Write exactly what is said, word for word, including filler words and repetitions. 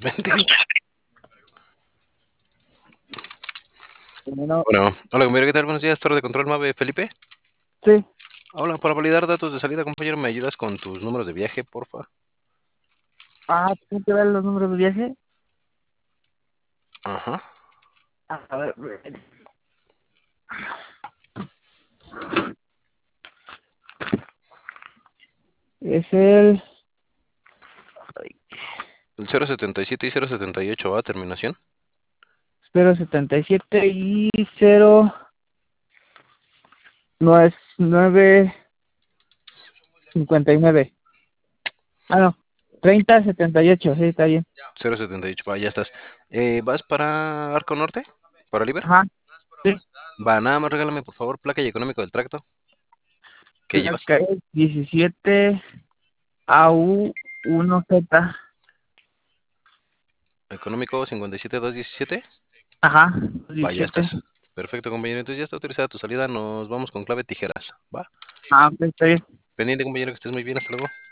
Vente. Bueno, Bueno, hola compañero, ¿qué tal? Buenos días, torre de control Mave, Felipe. sí. Hola, para validar datos de salida, compañero, ¿me ayudas con tus números de viaje, porfa? Ah, ¿tengo que ver los números de viaje? Ajá. Ah, a ver. Es el El cero setenta y siete y cero setenta y ocho, ¿va? Terminación. cero setenta y siete y cero nueve cincuenta y nueve. Ah, no. treinta setenta y ocho, sí, está bien. cero setenta y ocho, va, ya estás. Eh, ¿vas para Arco Norte? ¿Para Liber? Ajá, sí. Va, nada más regálame, por favor, placa y económico del tracto. ¿Qué llevas? Placa es diecisiete A U uno Z. Económico cincuenta y siete doscientos diecisiete. Ajá, Va, ya diecisiete. estás. Perfecto, compañero. Entonces ya está autorizada tu salida. Nos vamos con clave tijeras. Va. Ah, ok, está bien. Pendiente, compañero, que estés muy bien. Hasta luego.